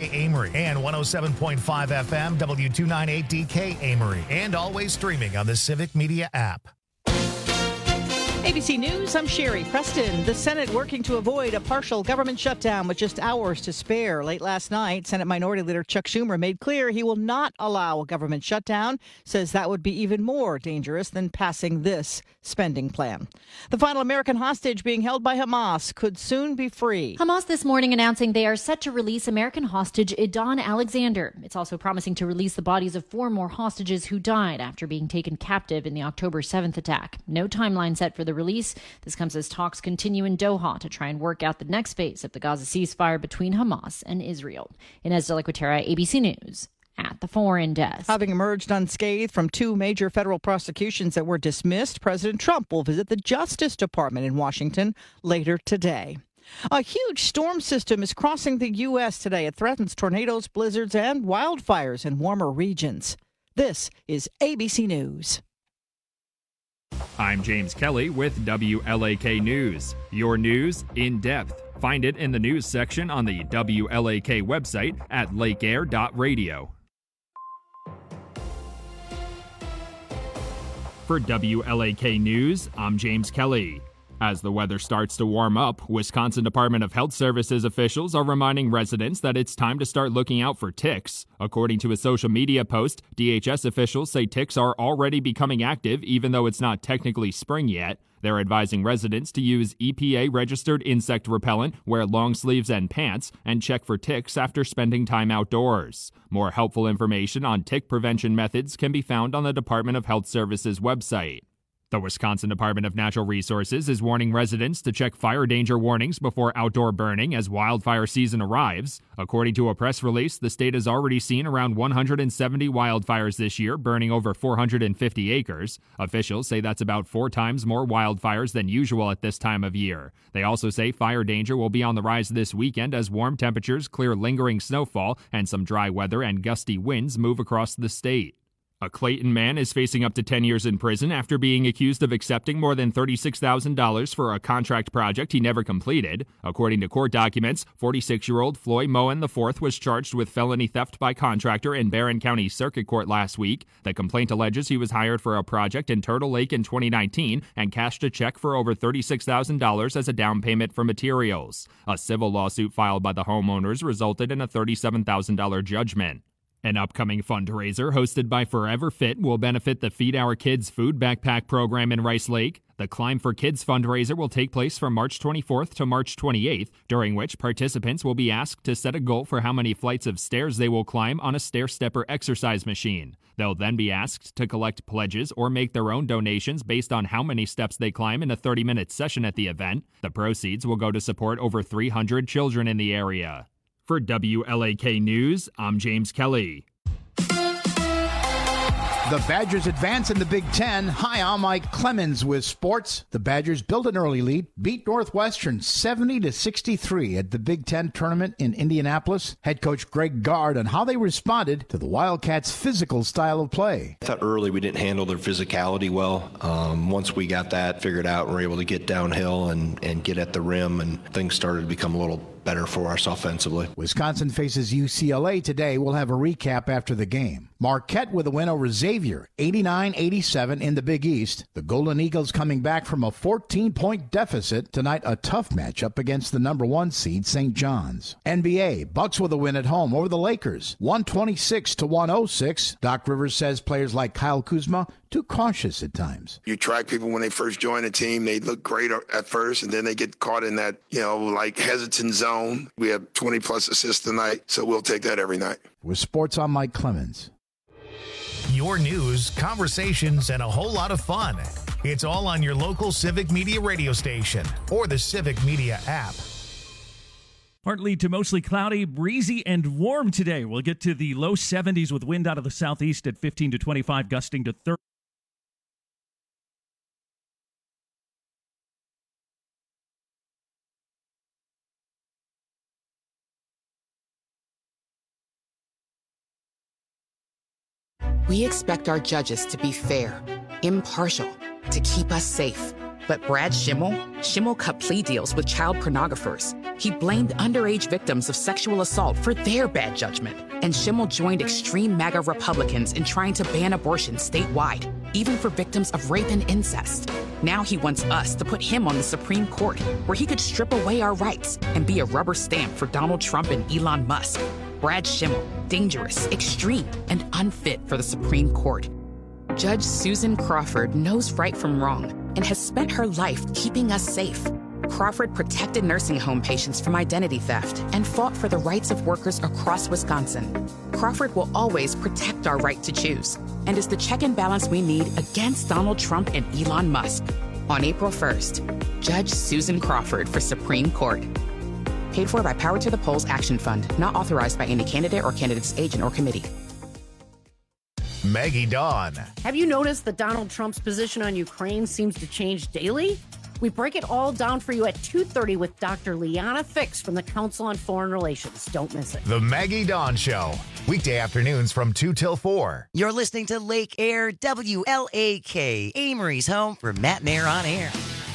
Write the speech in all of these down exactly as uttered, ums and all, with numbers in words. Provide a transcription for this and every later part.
Amory, and one oh seven point five F M W two ninety-eight D K Amory, and always streaming on the Civic Media app. A B C News, I'm Sherry Preston. The Senate working to avoid a partial government shutdown with just hours to spare. Late last night, Senate Minority Leader Chuck Schumer made clear he will not allow a government shutdown, says that would be even more dangerous than passing this spending plan. The final American hostage being held by Hamas could soon be free. Hamas this morning announcing they are set to release American hostage Idan Alexander. It's also promising to release the bodies of four more hostages who died after being taken captive in the October seventh attack. No timeline set for the release. This comes as talks continue in Doha to try and work out the next phase of the Gaza ceasefire between Hamas and Israel. Inez de la Cuetara, A B C News, at the Foreign Desk. Having emerged unscathed from two major federal prosecutions that were dismissed, President Trump will visit the Justice Department in Washington later today. A huge storm system is crossing the U S today. It threatens tornadoes, blizzards, and wildfires in warmer regions. This is A B C News. I'm James Kelly with W L A K News. Your news in depth. Find it in the news section on the W L A K website at lake air dot radio. For W L A K News, I'm James Kelly. As the weather starts to warm up, Wisconsin Department of Health Services officials are reminding residents that it's time to start looking out for ticks. According to a social media post, D H S officials say ticks are already becoming active even though it's not technically spring yet. They're advising residents to use E P A-registered insect repellent, wear long sleeves and pants, and check for ticks after spending time outdoors. More helpful information on tick prevention methods can be found on the Department of Health Services website. The Wisconsin Department of Natural Resources is warning residents to check fire danger warnings before outdoor burning as wildfire season arrives. According to a press release, the state has already seen around one hundred seventy wildfires this year, burning over four hundred fifty acres. Officials say that's about four times more wildfires than usual at this time of year. They also say fire danger will be on the rise this weekend as warm temperatures clear lingering snowfall and some dry weather and gusty winds move across the state. A Clayton man is facing up to ten years in prison after being accused of accepting more than thirty-six thousand dollars for a contract project he never completed. According to court documents, forty-six-year-old Floyd Moen the fourth was charged with felony theft by contractor in Barron County Circuit Court last week. The complaint alleges he was hired for a project in Turtle Lake in twenty nineteen and cashed a check for over thirty-six thousand dollars as a down payment for materials. A civil lawsuit filed by the homeowners resulted in a thirty-seven thousand dollars judgment. An upcoming fundraiser hosted by Forever Fit will benefit the Feed Our Kids food backpack program in Rice Lake. The Climb for Kids fundraiser will take place from March twenty-fourth to March twenty-eighth, during which participants will be asked to set a goal for how many flights of stairs they will climb on a stair-stepper exercise machine. They'll then be asked to collect pledges or make their own donations based on how many steps they climb in a thirty-minute session at the event. The proceeds will go to support over three hundred children in the area. For W L A K News, I'm James Kelly. The Badgers advance in the Big Ten. Hi, I'm Mike Clemens with sports. The Badgers built an early lead, beat Northwestern seventy to sixty-three at the Big Ten tournament in Indianapolis. Head coach Greg Gard on how they responded to the Wildcats' physical style of play. I thought early we didn't handle their physicality well. Um, once we got that figured out and were able to get downhill and, and get at the rim, and things started to become a little better for us offensively. Wisconsin faces U C L A today. We'll have a recap after the game. Marquette with a win over Xavier, eighty-nine eighty-seven in the Big East. The Golden Eagles coming back from a fourteen-point deficit. Tonight, a tough matchup against the number one seed, Saint John's. N B A, Bucks with a win at home over the Lakers, one twenty-six to one oh six. Doc Rivers says players like Kyle Kuzma too cautious at times. You track people when they first join a team, they look great at first, and then they get caught in that, you know, like hesitant zone. We have twenty plus assists tonight, so we'll take that every night. With sports, I'm Mike Clemens. Your news, conversations, and a whole lot of fun. It's all on your local Civic Media radio station or the Civic Media app. Partly to mostly cloudy, breezy, and warm today. We'll get to the low seventies with wind out of the southeast at fifteen to twenty-five, gusting to thirty. We expect our judges to be fair, impartial, to keep us safe. But Brad Schimmel? Schimmel cut plea deals with child pornographers. He blamed underage victims of sexual assault for their bad judgment. And Schimmel joined extreme MAGA Republicans in trying to ban abortion statewide, even for victims of rape and incest. Now he wants us to put him on the Supreme Court, where he could strip away our rights and be a rubber stamp for Donald Trump and Elon Musk. Brad Schimmel, dangerous, extreme, and unfit for the Supreme Court. Judge Susan Crawford knows right from wrong and has spent her life keeping us safe. Crawford protected nursing home patients from identity theft and fought for the rights of workers across Wisconsin. Crawford will always protect our right to choose and is the check and balance we need against Donald Trump and Elon Musk. On April first, Judge Susan Crawford for Supreme Court. Paid for by Power to the Polls Action Fund, not authorized by any candidate or candidate's agent or committee. Maggie Dawn. Have you noticed that Donald Trump's position on Ukraine seems to change daily? We break it all down for you at two thirty with Doctor Liana Fix from the Council on Foreign Relations. Don't miss it. The Maggie Dawn Show. Weekday afternoons from two till four. You're listening to Lake Air W L A K, Amory's home for Matt and Air on Air.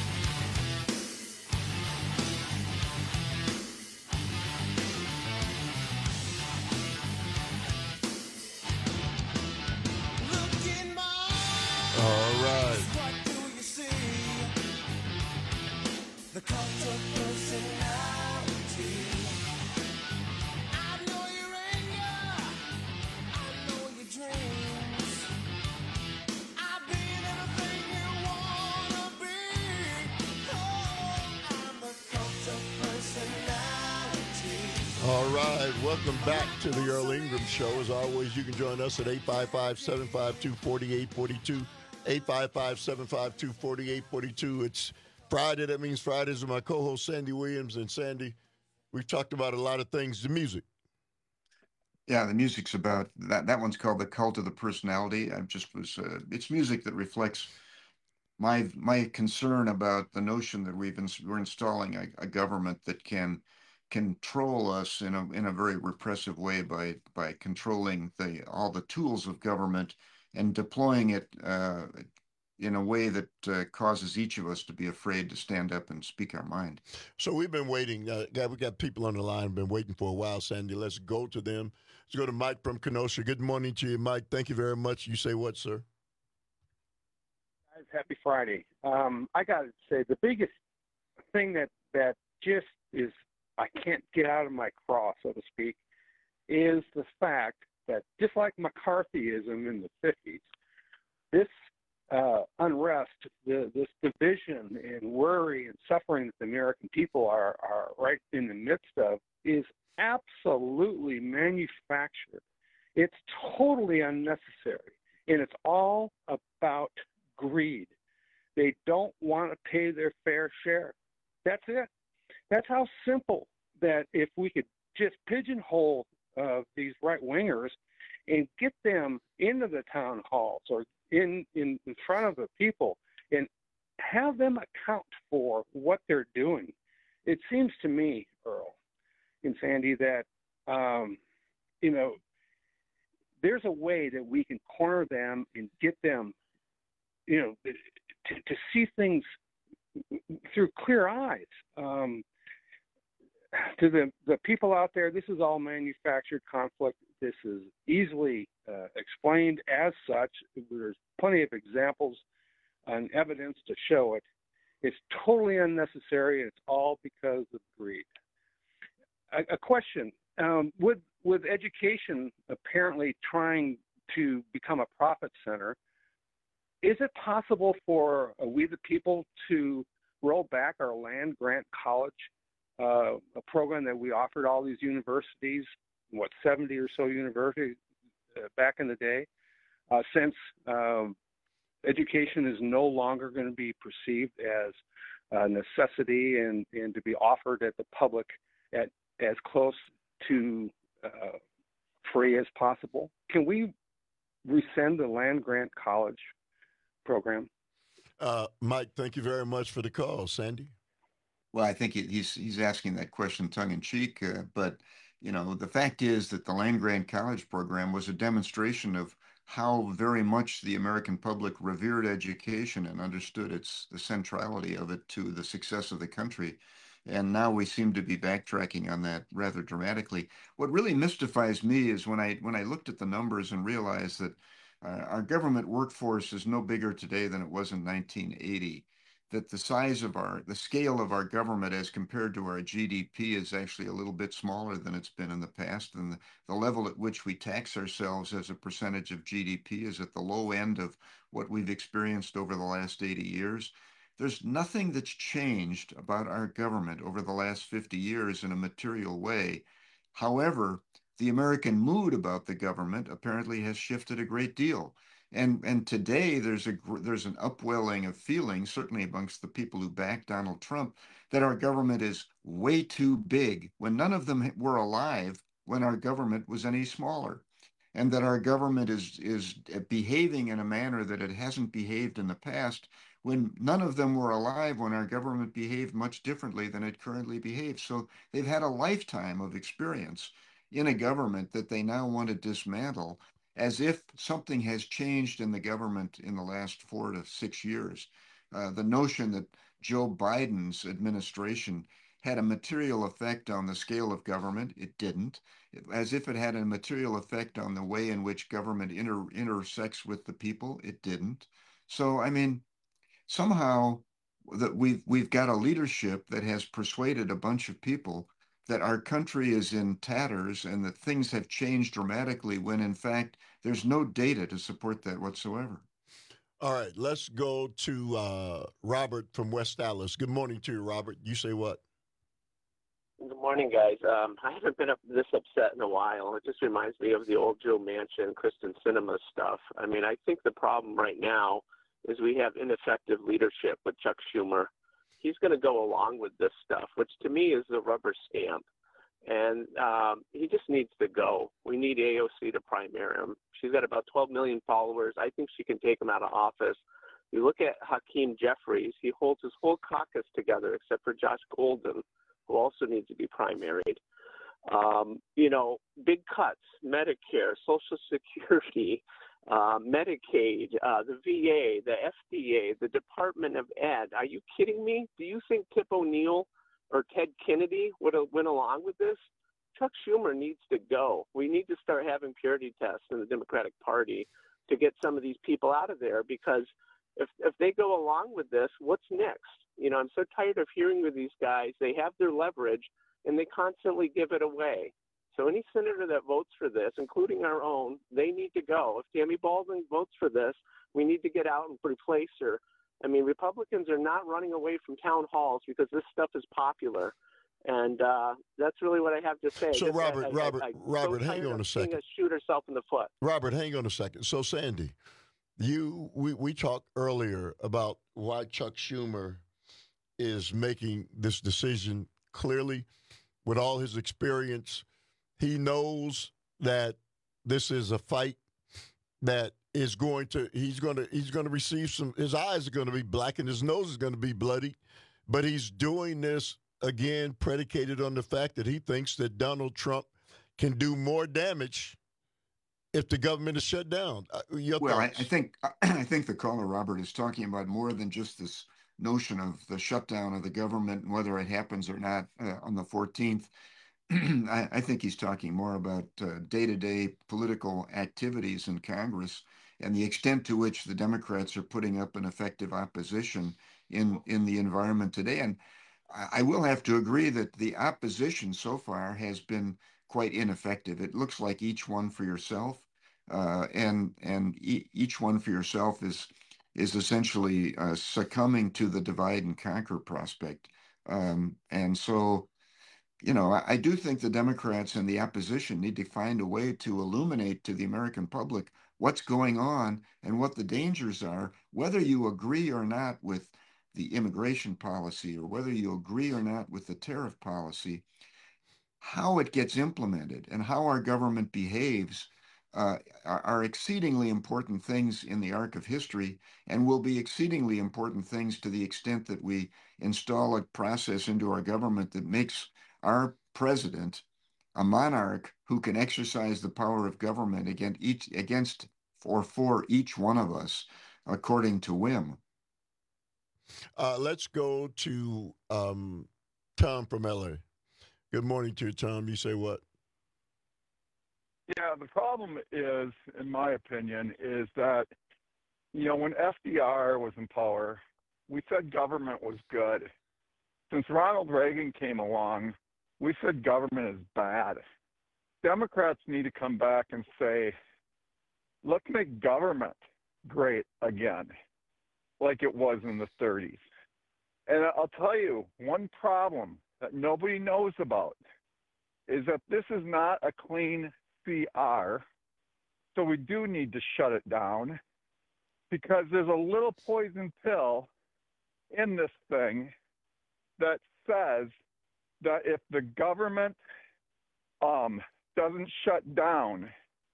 All right. All right, welcome back to the Earl Ingram Show. As always, you can join us at eight five five, seven five two, four eight four two, eight five five, seven five two, four eight four two. It's Friday. That means Fridays with my co-host, Sandy Williams. And, Sandy, we've talked about a lot of things. The music. Yeah, the music's about that. That one's called The Cult of the Personality. I just was, uh, it's music that reflects my my concern about the notion that we've been, we're installing a, a government that can control us in a in a very repressive way by by controlling the all the tools of government and deploying it uh, in a way that uh, causes each of us to be afraid to stand up and speak our mind. So we've been waiting. Uh, God, we got people on the line, been waiting for a while, Sandy. Let's go to them. Let's go to Mike from Kenosha. Good morning to you, Mike. Thank you very much. You say what, sir? Guys, happy Friday. Um, I got to say, the biggest thing that, that just is I can't get out of my craw, so to speak, is the fact that just like McCarthyism in the fifties, this uh, unrest, the, this division and worry and suffering that the American people are, are right in the midst of is absolutely manufactured. It's totally unnecessary, and it's all about greed. They don't want to pay their fair share. That's it. That's how simple that if we could just pigeonhole uh, these right-wingers and get them into the town halls or in, in, in front of the people and have them account for what they're doing. It seems to me, Earl and Sandy, that, um, you know, there's a way that we can corner them and get them, you know, to, to see things through clear eyes. Um, to the, the people out there, this is all manufactured conflict. This is easily uh, explained as such. There's plenty of examples and evidence to show it. It's totally unnecessary, and it's all because of greed. A, a question, um, with, with education apparently trying to become a profit center, is it possible for uh, we the people to roll back our land grant college, uh, a program that we offered all these universities, what, seventy or so universities uh, back in the day, uh, since um, education is no longer going to be perceived as a necessity and, and to be offered at the public at as close to uh, free as possible? Can we rescind the land grant college program? Uh, Mike, thank you very much for the call. Sandy? Well, I think he's he's asking that question tongue-in-cheek, uh, but, you know, the fact is that the land grant college program was a demonstration of how very much the American public revered education and understood its the centrality of it to the success of the country. And now we seem to be backtracking on that rather dramatically. What really mystifies me is when I when I looked at the numbers and realized that uh, our government workforce is no bigger today than it was in nineteen eighty, that the size of our, the scale of our government as compared to our G D P is actually a little bit smaller than it's been in the past. And the, the level at which we tax ourselves as a percentage of G D P is at the low end of what we've experienced over the last eighty years. There's nothing that's changed about our government over the last fifty years in a material way. However, the American mood about the government apparently has shifted a great deal. And, and today there's a there's an upwelling of feeling, certainly amongst the people who back Donald Trump, that our government is way too big when none of them were alive when our government was any smaller, and that our government is is behaving in a manner that it hasn't behaved in the past when none of them were alive when our government behaved much differently than it currently behaves. So they've had a lifetime of experience in a government that they now want to dismantle, as if something has changed in the government in the last four to six years. Uh, the notion that Joe Biden's administration had a material effect on the scale of government, it didn't. It, as if it had a material effect on the way in which government inter, intersects with the people, it didn't. So, I mean, somehow that we've we've got a leadership that has persuaded a bunch of people that our country is in tatters and that things have changed dramatically when in fact there's no data to support that whatsoever. All right, let's go to uh, Robert from West Dallas. Good morning to you, Robert. You say what? Good morning, guys. Um, I haven't been up this upset in a while. It just reminds me of the old Joe Manchin, Kristen Sinema stuff. I mean, I think the problem right now is we have ineffective leadership with Chuck Schumer. He's going to go along with this stuff, which to me is a rubber stamp. And um, he just needs to go. We need A O C to primary him. She's got about twelve million followers. I think she can take him out of office. You look at Hakeem Jeffries. He holds his whole caucus together except for Josh Golden, who also needs to be primaried. Um, you know, big cuts, Medicare, Social Security, uh, Medicaid, uh, the V A, the F D A, the Department of Ed. Are you kidding me? Do you think Tip O'Neill or Ted Kennedy would have went along with this? Chuck Schumer needs to go. We need to start having purity tests in the Democratic Party to get some of these people out of there, because if if they go along with this, what's next? You know, I'm so tired of hearing with these guys. They have their leverage, and they constantly give it away. So any senator that votes for this, including our own, they need to go. If Tammy Baldwin votes for this, we need to get out and replace her. I mean, Republicans are not running away from town halls because this stuff is popular. And uh, that's really what I have to say. So, Robert, I, I, Robert, I, I, Robert, so hang on a second. Us shoot herself in the foot. Robert, hang on a second. So, Sandy, you we, we talked earlier about why Chuck Schumer is making this decision clearly with all his experience. He knows that this is a fight that is going to he's going to he's going to receive some. His eyes are going to be black and his nose is going to be bloody, but he's doing this again predicated on the fact that he thinks that Donald Trump can do more damage if the government is shut down. Your well, I, thoughts? I think I think the caller, Robert, is talking about more than just this notion of the shutdown of the government and whether it happens or not uh, on the fourteenth. I, I think he's talking more about uh, day-to-day political activities in Congress and the extent to which the Democrats are putting up an effective opposition in, in the environment today. And I, I will have to agree that the opposition so far has been quite ineffective. It looks like each one for yourself, uh, and and e- each one for yourself is is essentially uh, succumbing to the divide and conquer prospect. Um, and so, you know, I, I do think the Democrats and the opposition need to find a way to illuminate to the American public what's going on and what the dangers are, whether you agree or not with the immigration policy or whether you agree or not with the tariff policy. How it gets implemented and how our government behaves uh, are, are exceedingly important things in the arc of history, and will be exceedingly important things to the extent that we install a process into our government that makes our president a monarch who can exercise the power of government against each against or for each one of us according to whim. Uh, let's go to um, Tom from L A. Good morning to you, Tom. You say what? Yeah, the problem is, in my opinion, is that, you know, when F D R was in power, we said government was good. Since Ronald Reagan came along, we said government is bad. Democrats need to come back and say, let's make government great again, like it was in the thirties. And I'll tell you, one problem that nobody knows about is that this is not a clean C R, so we do need to shut it down because there's a little poison pill in this thing that says that if the government um, doesn't shut down,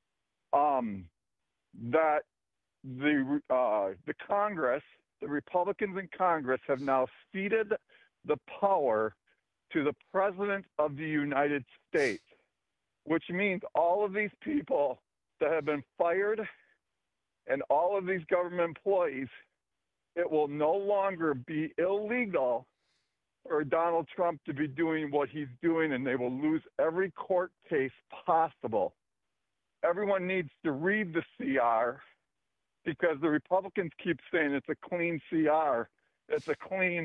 um, that the uh, the Congress, the Republicans in Congress have now ceded the power to the President of the United States, which means all of these people that have been fired and all of these government employees, it will no longer be illegal for Donald Trump to be doing what he's doing, and they will lose every court case possible. Everyone needs to read the C R because the Republicans keep saying it's a clean C R. It's a clean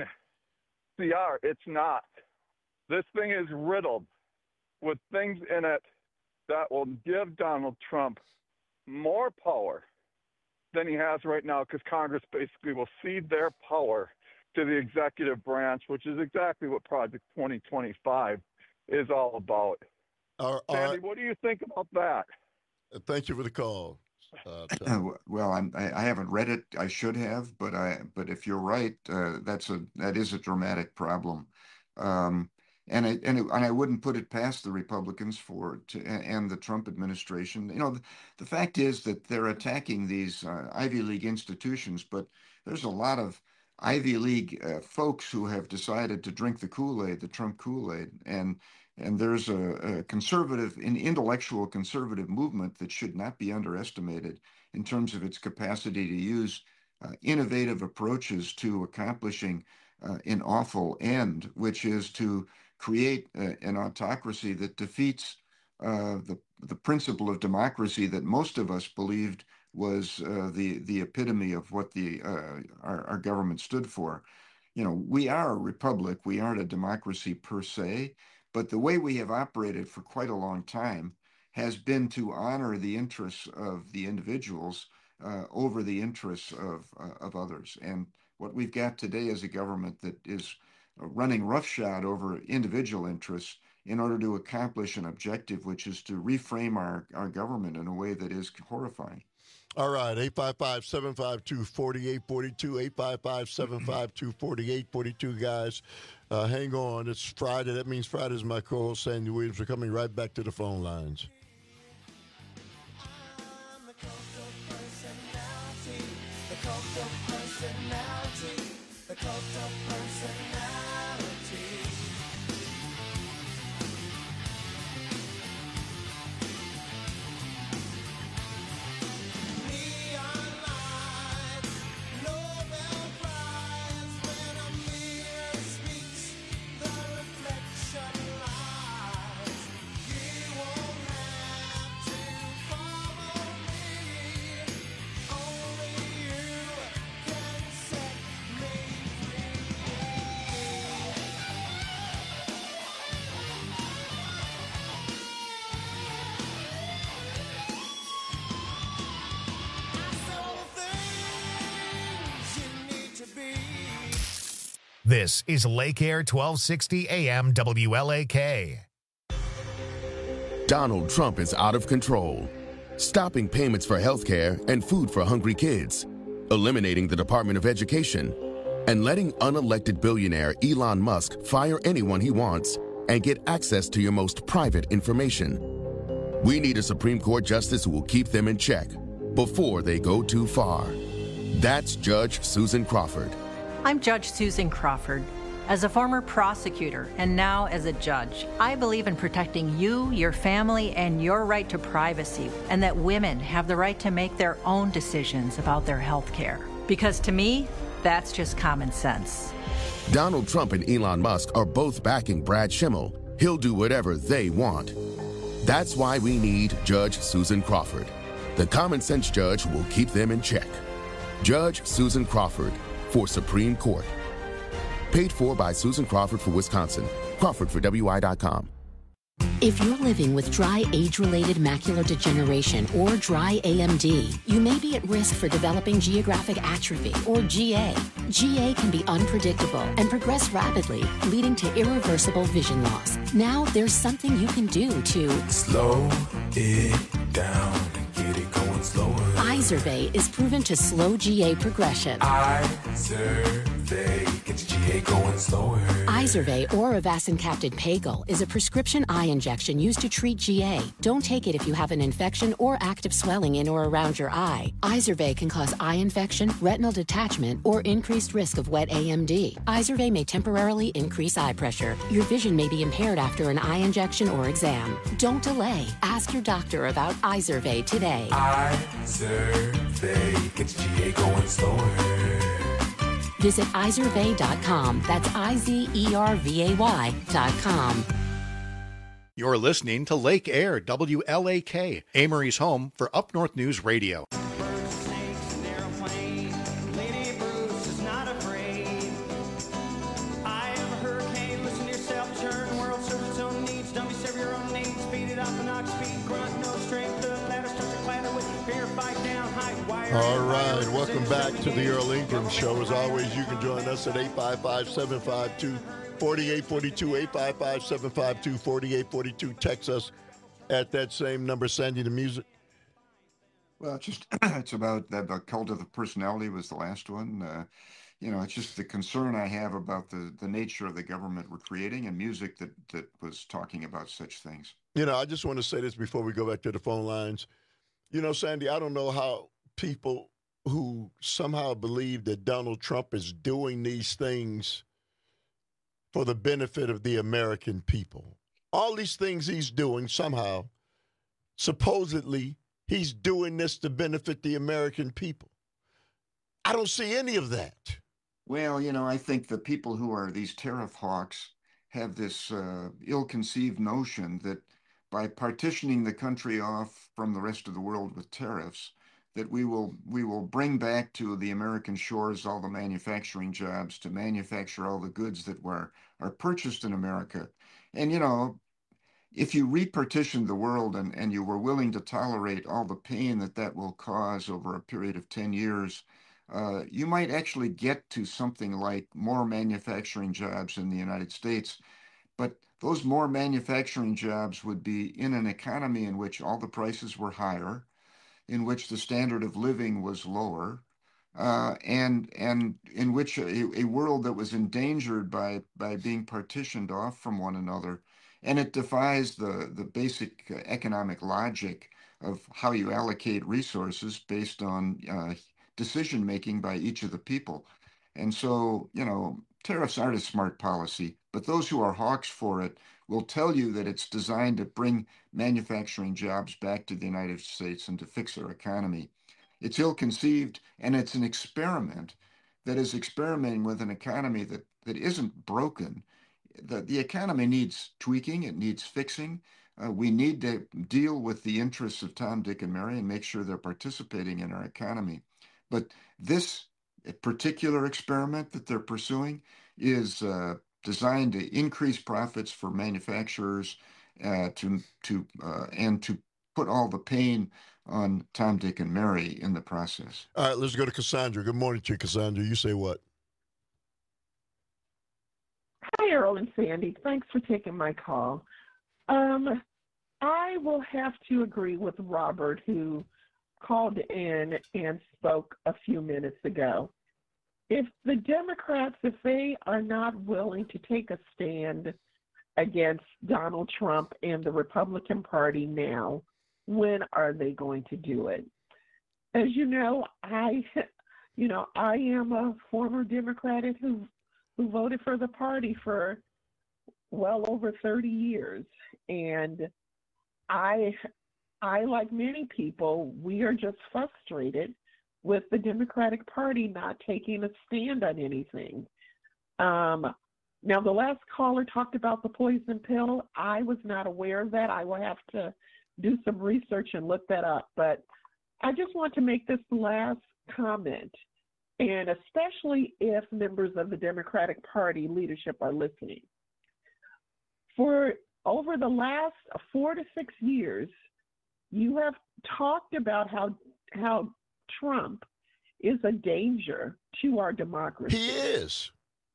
C R. It's not. This thing is riddled with things in it that will give Donald Trump more power than he has right now, because Congress basically will cede their power to the executive branch, which is exactly what Project twenty twenty-five is all about. All, all Sandy, right. what do you think about that? Thank you for the call. Uh, well, I'm, I, I haven't read it. I should have, but I. But if you're right, uh, that's a that is a dramatic problem, um, and I and, it, and I wouldn't put it past the Republicans for to and the Trump administration. You know, the, the fact is that they're attacking these uh, Ivy League institutions, but there's a lot of Ivy League uh, folks who have decided to drink the Kool-Aid, the Trump Kool-Aid, and and there's a, a conservative, an intellectual conservative movement that should not be underestimated in terms of its capacity to use uh, innovative approaches to accomplishing uh, an awful end, which is to create uh, an autocracy that defeats uh, the the principle of democracy that most of us believed was uh, the the epitome of what the uh, our, our government stood for. You know, we are a republic. We aren't a democracy per se, but the way we have operated for quite a long time has been to honor the interests of the individuals uh, over the interests of uh, of others. And what we've got today is a government that is running roughshod over individual interests in order to accomplish an objective, which is to reframe our, our government in a way that is horrifying. All right, eight five five, seven five two, four eight four two, eight five five, seven five two, four eight four two, guys. Uh, hang on. It's Friday. That means Friday's my co-host, Sandy Williams. We're coming right back to the phone lines. This is Lake Air twelve sixty A M W L A K. Donald Trump is out of control, stopping payments for health care and food for hungry kids, eliminating the Department of Education, and letting unelected billionaire Elon Musk fire anyone he wants and get access to your most private information. We need a Supreme Court justice who will keep them in check before they go too far. That's Judge Susan Crawford. I'm Judge Susan Crawford. As a former prosecutor and now as a judge, I believe in protecting you, your family, and your right to privacy, and that women have the right to make their own decisions about their health care. Because to me, that's just common sense. Donald Trump and Elon Musk are both backing Brad Schimmel. He'll do whatever they want. That's why we need Judge Susan Crawford. The common sense judge will keep them in check. Judge Susan Crawford for Supreme Court. Paid for by Susan Crawford for Wisconsin. Crawford for W I dot com. If you're living with dry age-related macular degeneration or dry A M D, you may be at risk for developing geographic atrophy or G A. G A can be unpredictable and progress rapidly, leading to irreversible vision loss. Now there's something you can do to slow it down and get it going slower. Izervay is proven to slow G A progression. Izervay gets G A going slower. Izervay or avacincaptad pagel is a prescription eye injection used to treat G A. Don't take it if you have an infection or active swelling in or around your eye. Izervay can cause eye infection, retinal detachment, or increased risk of wet A M D. Izervay may temporarily increase eye pressure. Your vision may be impaired after an eye injection or exam. Don't delay. Ask your doctor about Izervay today. Izervay gets G A going slower. Visit Izervay dot com. That's I Z E R V A Y dot com. You're listening to Lake Air, W L A K, Amory's home for Up North News Radio. All right, welcome back to the Earl Ingram Show. As always, you can join us at eight five five, seven five two, four eight four two, eight five five, seven five two, four eight four two. Text us at that same number. Sandy, the music. Well, it's just it's about that the cult of the personality was the last one. Uh, you know, it's just the concern I have about the, the nature of the government we're creating and music that, that was talking about such things. You know, I just want to say this before we go back to the phone lines. You know, Sandy, I don't know how people who somehow believe that Donald Trump is doing these things for the benefit of the American people. All these things he's doing somehow, supposedly, he's doing this to benefit the American people. I don't see any of that. Well, you know, I think the people who are these tariff hawks have this uh, ill-conceived notion that by partitioning the country off from the rest of the world with tariffs, that we will we will bring back to the American shores all the manufacturing jobs to manufacture all the goods that were are purchased in America. And, you know, if you repartitioned the world and, and you were willing to tolerate all the pain that that will cause over a period of ten years, uh, you might actually get to something like more manufacturing jobs in the United States. But those more manufacturing jobs would be in an economy in which all the prices were higher, in which the standard of living was lower, uh, and and in which a, a world that was endangered by by being partitioned off from one another. And it defies the, the basic economic logic of how you allocate resources based on uh, decision-making by each of the people. And so, you know, tariffs aren't a smart policy, but those who are hawks for it will tell you that it's designed to bring manufacturing jobs back to the United States and to fix our economy. It's ill-conceived, and it's an experiment that is experimenting with an economy that, that isn't broken. The, the economy needs tweaking, it needs fixing. Uh, we need to deal with the interests of Tom, Dick, and Mary and make sure they're participating in our economy. But this particular experiment that they're pursuing is uh, designed to increase profits for manufacturers uh, to to uh, and to put all the pain on Tom, Dick, and Mary in the process. All right, let's go to Cassandra. Good morning to you, Cassandra. You say what? Hi, Earl and Sandy. Thanks for taking my call. Um, I will have to agree with Robert, who called in and spoke a few minutes ago. If the Democrats, if they are not willing to take a stand against Donald Trump and the Republican Party now, when are they going to do it? As you know, I, you know, I am a former Democrat who who voted for the party for well over thirty years. And I, I, like many people, we are just frustrated with the Democratic Party not taking a stand on anything. Um, now, the last caller talked about the poison pill. I was not aware of that. I will have to do some research and look that up. But I just want to make this last comment, and especially if members of the Democratic Party leadership are listening. For over the last four to six years, you have talked about how how Trump is a danger to our democracy. He is.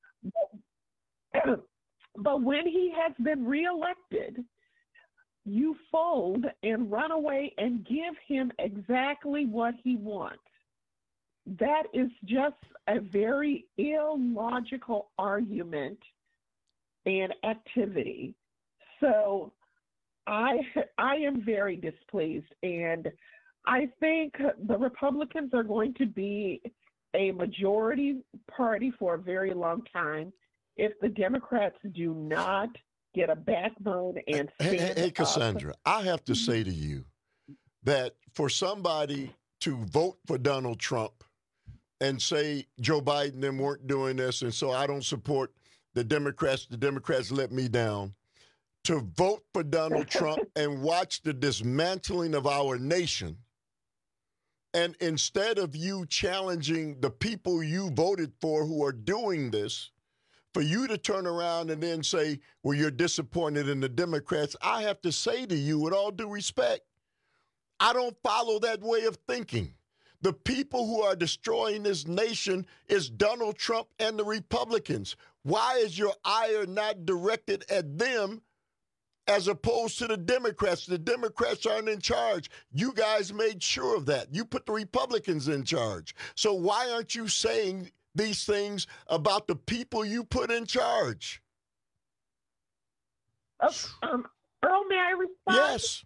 But, but when he has been reelected, you fold and run away and give him exactly what he wants. That is just a very illogical argument and activity. So I I am very displeased, and I think the Republicans are going to be a majority party for a very long time if the Democrats do not get a backbone and stand Hey, hey, hey Cassandra, up. I have to say to you that for somebody to vote for Donald Trump and say Joe Biden and them weren't doing this, and so I don't support the Democrats, the Democrats let me down, to vote for Donald Trump and watch the dismantling of our nation, and instead of you challenging the people you voted for who are doing this, for you to turn around and then say, well, you're disappointed in the Democrats, I have to say to you, with all due respect, I don't follow that way of thinking. The people who are destroying this nation is Donald Trump and the Republicans. Why is your ire not directed at them as opposed to the Democrats? The Democrats aren't in charge. You guys made sure of that. You put the Republicans in charge. So why aren't you saying these things about the people you put in charge? Oh, um, Earl, may I respond? Yes.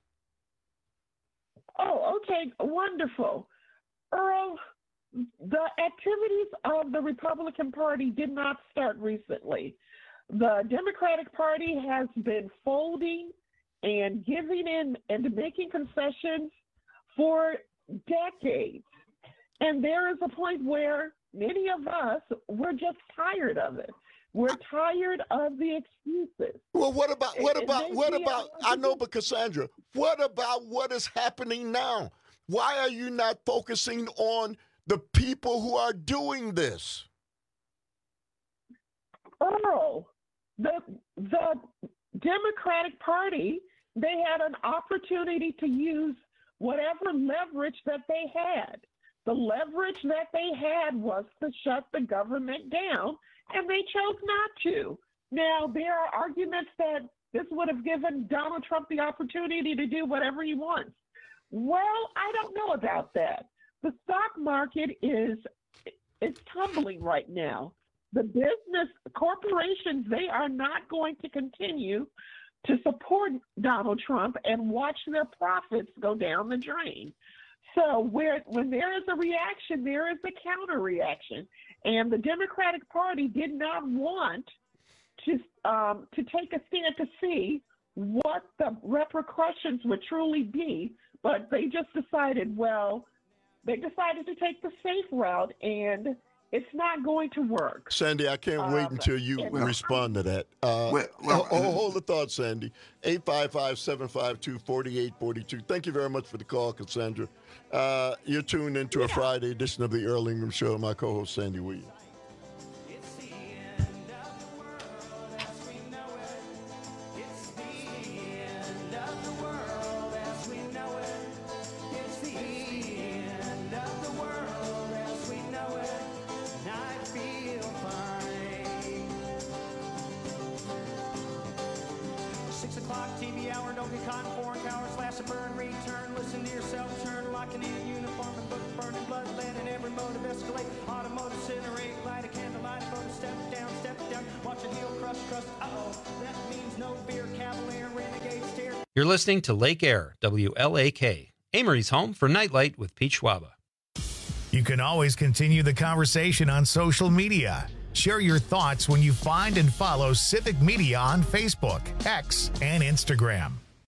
Oh, okay, wonderful. Earl, the activities of the Republican Party did not start recently. The Democratic Party has been folding and giving in and making concessions for decades. And there is a point where many of us, we're just tired of it. We're tired of the excuses. Well, what about, what about, And what they- about, I know, but Cassandra, what about what is happening now? Why are you not focusing on the people who are doing this? Earl, the, the Democratic Party, they had an opportunity to use whatever leverage that they had. The leverage that they had was to shut the government down, and they chose not to. Now, there are arguments that this would have given Donald Trump the opportunity to do whatever he wants. Well, I don't know about that. The stock market is is tumbling right now. The business corporations, they are not going to continue to support Donald Trump and watch their profits go down the drain. So where when there is a reaction, there is a counter reaction. And the Democratic Party did not want to um, to take a stand to see what the repercussions would truly be, but they just decided, well, they decided to take the safe route, and it's not going to work. Sandy, I can't wait Um, until you and- respond to that. Uh, Well, well, oh, oh, hold the thought, Sandy. eight five five, seven five two, four eight four two. Thank you very much for the call, Cassandra. Uh, you're tuned into a Friday edition of the Earl Ingram Show. My co-host, Sandy Williams. Six o'clock T V hour, don't get caught in foreign cower, slash and burn, return, listen to yourself, turn, locking in a uniform and book, burning blood, lead in every motive, escalate, automotive, incinerate, light a candle, light a photo, step down, step down, watch a heel crush, crust, uh-oh, that means no fear, cavalier, renegade, stare. You're listening to Lake Air, W L A K, Amory's home for Nightlight with Pete Schwaba. You can always continue the conversation on social media. Share your thoughts when you find and follow Civic Media on Facebook, X, and Instagram.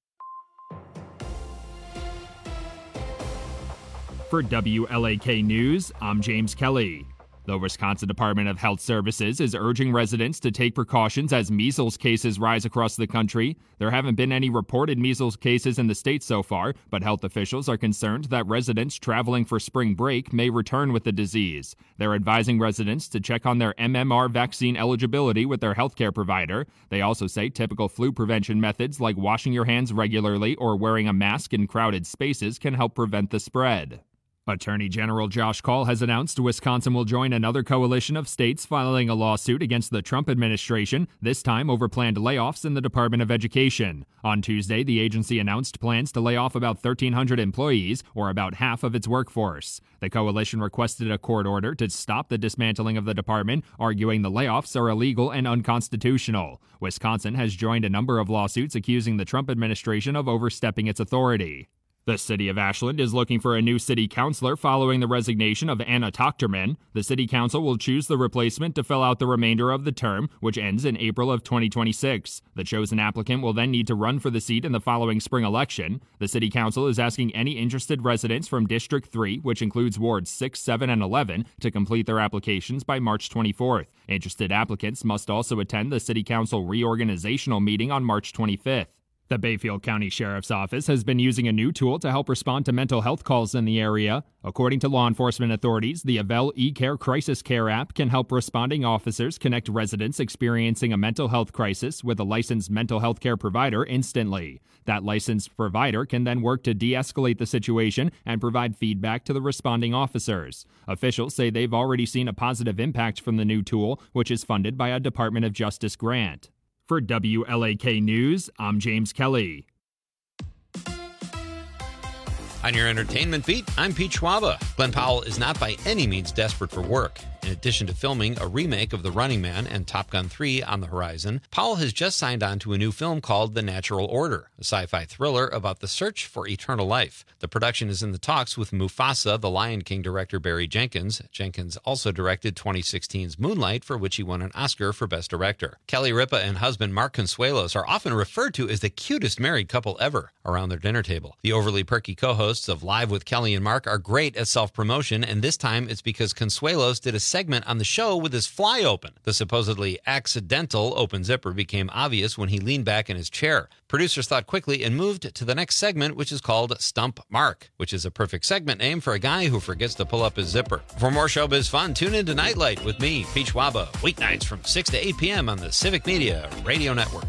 For W L A K News, I'm James Kelly. The Wisconsin Department of Health Services is urging residents to take precautions as measles cases rise across the country. There haven't been any reported measles cases in the state so far, but health officials are concerned that residents traveling for spring break may return with the disease. They're advising residents to check on their M M R vaccine eligibility with their healthcare provider. They also say typical flu prevention methods like washing your hands regularly or wearing a mask in crowded spaces can help prevent the spread. Attorney General Josh Kaul has announced Wisconsin will join another coalition of states filing a lawsuit against the Trump administration, this time over planned layoffs in the Department of Education. On Tuesday, the agency announced plans to lay off about thirteen hundred employees, or about half of its workforce. The coalition requested a court order to stop the dismantling of the department, arguing the layoffs are illegal and unconstitutional. Wisconsin has joined a number of lawsuits accusing the Trump administration of overstepping its authority. The city of Ashland is looking for a new city councilor following the resignation of Anna Tochterman. The city council will choose the replacement to fill out the remainder of the term, which ends in April of twenty twenty-six. The chosen applicant will then need to run for the seat in the following spring election. The city council is asking any interested residents from District three, which includes wards six, seven, and eleven, to complete their applications by March twenty-fourth. Interested applicants must also attend the city council reorganizational meeting on March twenty-fifth. The Bayfield County Sheriff's Office has been using a new tool to help respond to mental health calls in the area. According to law enforcement authorities, the Avell eCare Crisis Care app can help responding officers connect residents experiencing a mental health crisis with a licensed mental health care provider instantly. That licensed provider can then work to de-escalate the situation and provide feedback to the responding officers. Officials say they've already seen a positive impact from the new tool, which is funded by a Department of Justice grant. For W L A K News, I'm James Kelly. On your entertainment beat, I'm Pete Schwaba. Glenn Powell is not by any means desperate for work. In addition to filming a remake of The Running Man and Top Gun three on the horizon, Powell has just signed on to a new film called The Natural Order, a sci-fi thriller about the search for eternal life. The production is in the talks with Mufasa, the Lion King director Barry Jenkins. Jenkins also directed twenty sixteen's Moonlight, for which he won an Oscar for Best Director. Kelly Ripa and husband Mark Consuelos are often referred to as the cutest married couple ever around their dinner table. The overly perky co-hosts of Live with Kelly and Mark are great at self-promotion, and this time it's because Consuelos did a segment on the show with his fly open. The supposedly accidental open zipper became obvious when he leaned back in his chair. Producers thought quickly and moved to the next segment, which is called Stump Mark, which is a perfect segment name for a guy who forgets to pull up his zipper. For more showbiz fun, tune in to Nightlight with me, Pete Schwaba, weeknights from six to eight p.m. on the Civic Media Radio Network.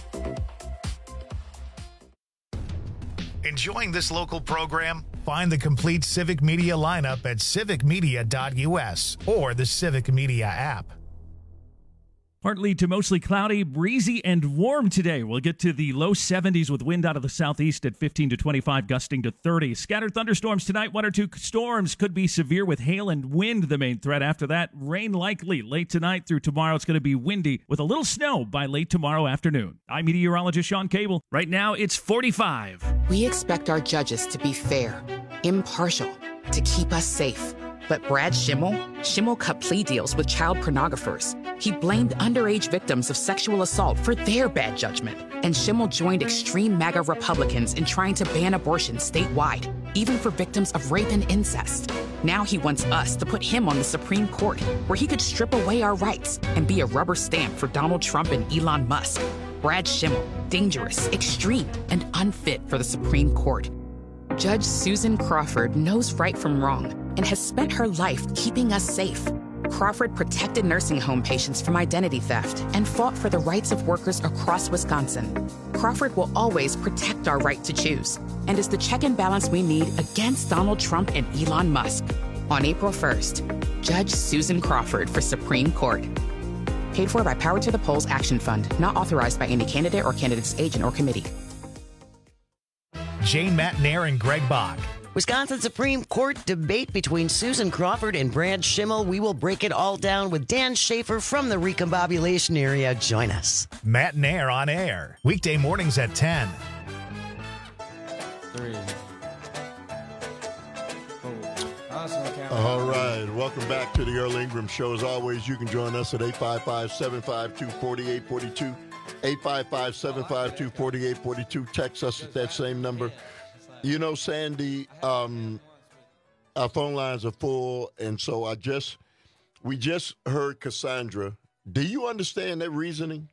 Enjoying this local program? Find the complete Civic Media lineup at civic media dot u s or the Civic Media app. Partly to mostly cloudy, breezy, and warm today. We'll get to the low seventies with wind out of the southeast at fifteen to twenty-five, gusting to thirty. Scattered thunderstorms tonight. One or two storms could be severe with hail and wind the main threat. After that, rain likely late tonight through tomorrow. It's going to be windy with a little snow by late tomorrow afternoon. I'm meteorologist Sean Cable. Right now, it's forty-five. We expect our judges to be fair, impartial, to keep us safe. But Brad Schimmel? Schimmel cut plea deals with child pornographers. He blamed underage victims of sexual assault for their bad judgment. And Schimmel joined extreme MAGA Republicans in trying to ban abortion statewide, even for victims of rape and incest. Now he wants us to put him on the Supreme Court, where he could strip away our rights and be a rubber stamp for Donald Trump and Elon Musk. Brad Schimmel, dangerous, extreme, and unfit for the Supreme Court. Judge Susan Crawford knows right from wrong and has spent her life keeping us safe. Crawford protected nursing home patients from identity theft and fought for the rights of workers across Wisconsin. Crawford will always protect our right to choose and is the check and balance we need against Donald Trump and Elon Musk. On April first, Judge Susan Crawford for Supreme Court. Paid for by Power to the Polls Action Fund, not authorized by any candidate or candidate's agent or committee. Jane Matnair and Greg Bach. Wisconsin Supreme Court debate between Susan Crawford and Brad Schimmel. We will break it all down with Dan Schaefer from the recombobulation area. Join us. Matnair on air. Weekday mornings at ten. Three. Four. Charleston, Carolina. All right. Welcome back to the Earl Ingram Show. As always, you can join us at eight five five, seven five two, four eight four two. eight five five, seven five two, four eight four two. Text us at that same number. You know, Sandy, um, our phone lines are full, and so I just, we just heard Cassandra. Do you understand that reasoning?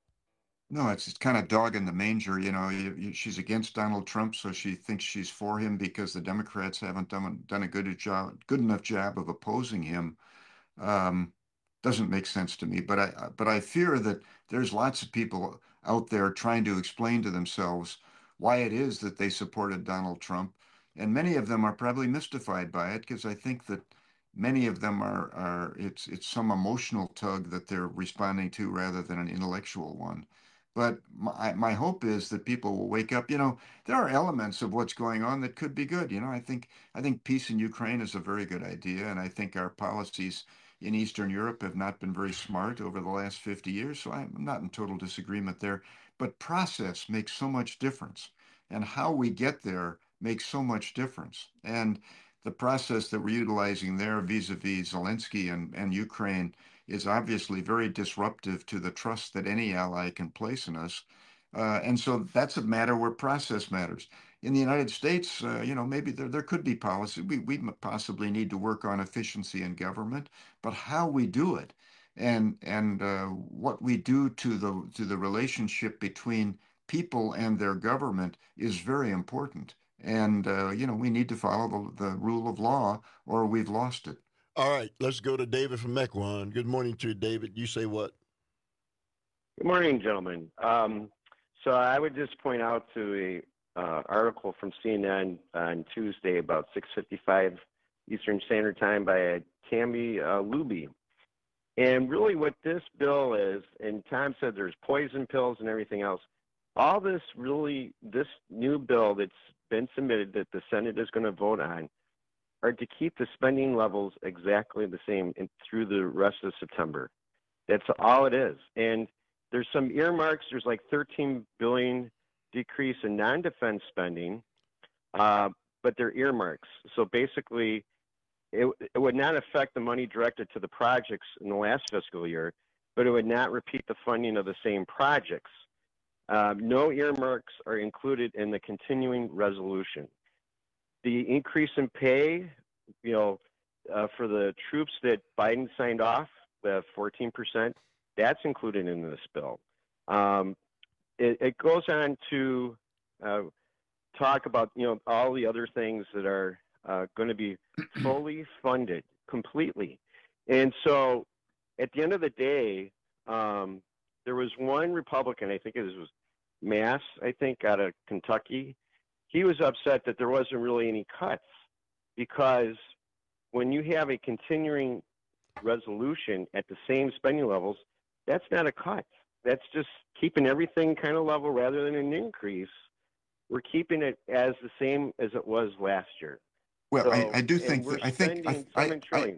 No, it's, it's kind of dog in the manger. You know, you, you, she's against Donald Trump, so she thinks she's for him because the Democrats haven't done, done a good job, good enough job of opposing him. Um, doesn't make sense to me. But I, but I fear that there's lots of people out there trying to explain to themselves why it is that they supported Donald Trump, and many of them are probably mystified by it because I think that many of them are are it's it's some emotional tug that they're responding to rather than an intellectual one. But my, my hope is that people will wake up. You know, there are elements of what's going on that could be good. You know, I think I think peace in Ukraine is a very good idea, and I think our policies in Eastern Europe have not been very smart over the last fifty years. So I'm not in total disagreement there. But process makes so much difference, and how we get there makes so much difference. And the process that we're utilizing there vis-a-vis Zelensky and, and Ukraine is obviously very disruptive to the trust that any ally can place in us. Uh, and so that's a matter where process matters. In the United States, uh, you know, maybe there, there could be policy. We, we possibly need to work on efficiency in government, but how we do it and and uh, what we do to the to the relationship between people and their government is very important. And, uh, you know, we need to follow the, the rule of law or we've lost it. All right, let's go to David from Mequon. Good morning to you, David. You say what? Good morning, gentlemen. Um, so I would just point out to a uh, article from C N N on Tuesday about six fifty-five Eastern Standard Time by Tammy uh, Luby. And really what this bill is, and Tom said there's poison pills and everything else, all this really, this new bill that's been submitted that the Senate is going to vote on are to keep the spending levels exactly the same in, through the rest of September. That's all it is. And there's some earmarks. There's like thirteen billion dollars decrease in non-defense spending, uh, but they're earmarks. So basically, it, it would not affect the money directed to the projects in the last fiscal year, but it would not repeat the funding of the same projects. Uh, no earmarks are included in the continuing resolution. The increase in pay, you know, uh, for the troops that Biden signed off, the fourteen percent, that's included in this bill. Um, it, it goes on to uh, talk about, you know, all the other things that are uh, going to be fully funded completely. And so at the end of the day, um, there was one Republican, I think it was Mass, I think, out of Kentucky. He was upset that there wasn't really any cuts because when you have a continuing resolution at the same spending levels, that's not a cut. That's just keeping everything kind of level rather than an increase. We're keeping it as the same as it was last year. Well, so, I, I do think that, I think I, I, I,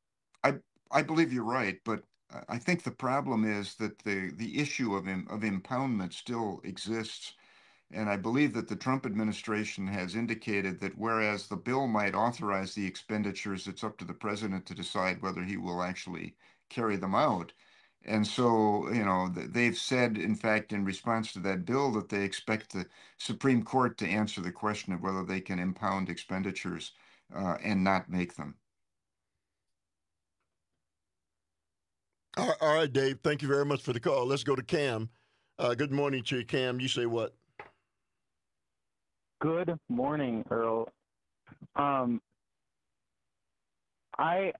I, I believe you're right, but I think the problem is that the, the issue of, of impoundment still exists. And I believe that the Trump administration has indicated that whereas the bill might authorize the expenditures, it's up to the president to decide whether he will actually carry them out. And so, you know, they've said, in fact, in response to that bill, that they expect the Supreme Court to answer the question of whether they can impound expenditures uh, and not make them. All right, Dave. Thank you very much for the call. Let's go to Cam. Uh, good morning to you, Cam. You say what? Good morning, Earl. Um, I,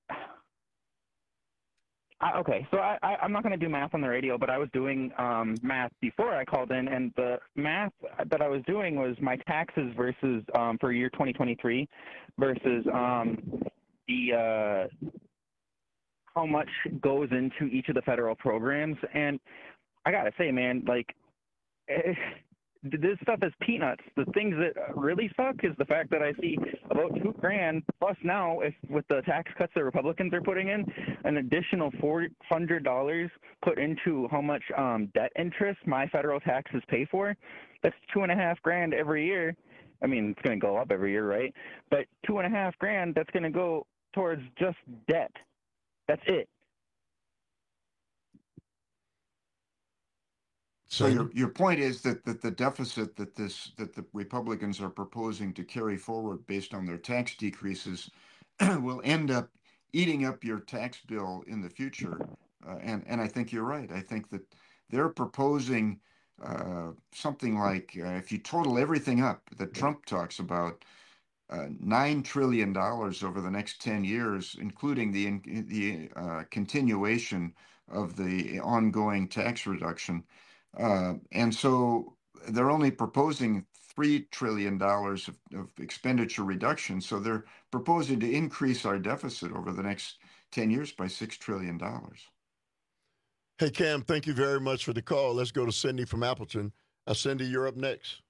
I okay, so I, I, I'm not going to do math on the radio, but I was doing um, math before I called in, and the math that I was doing was my taxes versus um, for year twenty twenty-three versus um, the uh, how much goes into each of the federal programs, and I gotta say, man, like. Eh, this stuff is peanuts. The things that really suck is the fact that I see about two grand plus now, if with the tax cuts that Republicans are putting in, an additional four hundred dollars put into how much um, debt interest my federal taxes pay for. That's two and a half grand every year. I mean, it's going to go up every year, right? But two and a half grand, that's going to go towards just debt. That's it. So your your point is that, that the deficit that this that the Republicans are proposing to carry forward based on their tax decreases will end up eating up your tax bill in the future. Uh, and and I think you're right. I think that they're proposing uh, something like uh, if you total everything up that Trump talks about, uh, nine trillion dollars over the next ten years, including the the uh, continuation of the ongoing tax reduction. Uh, and so they're only proposing three trillion dollars of, of expenditure reduction. So they're proposing to increase our deficit over the next ten years by six trillion dollars. Hey, Cam, thank you very much for the call. Let's go to Cindy from Appleton. Uh, Cindy, you're up next.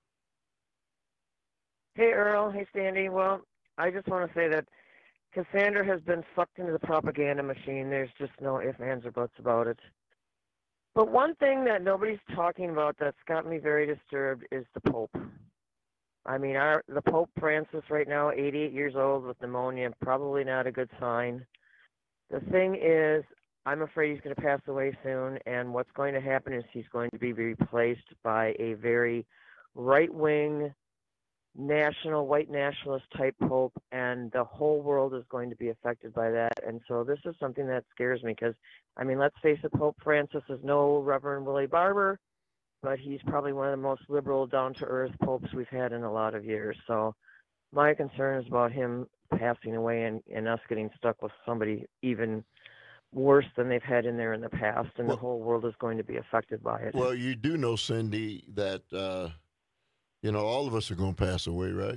Hey, Earl. Hey, Sandy. Well, I just want to say that Cassandra has been sucked into the propaganda machine. There's just no ifs, ands, or buts about it. But one thing that nobody's talking about that's got me very disturbed is the Pope. I mean, our the Pope Francis right now, eighty-eight years old with pneumonia, probably not a good sign. The thing is, I'm afraid he's going to pass away soon, and what's going to happen is he's going to be replaced by a very right-wing, national, white nationalist type Pope, and the whole world is going to be affected by that. And so this is something that scares me because, I mean, let's face it, Pope Francis is no Reverend Willie Barber, but he's probably one of the most liberal, down-to-earth popes we've had in a lot of years. So my concern is about him passing away and, and us getting stuck with somebody even worse than they've had in there in the past, and well, the whole world is going to be affected by it. Well, you do know, Cindy, that, uh, you know, all of us are going to pass away, right?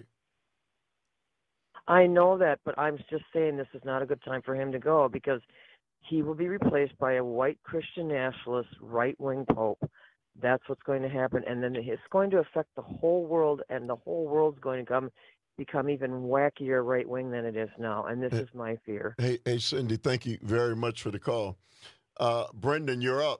I know that, but I'm just saying this is not a good time for him to go because he will be replaced by a white Christian nationalist right-wing pope. That's what's going to happen, and then it's going to affect the whole world, and the whole world's going to come become even wackier right-wing than it is now, and this hey, is my fear. Hey, hey, Cindy, thank you very much for the call. Uh, Brendan, you're up.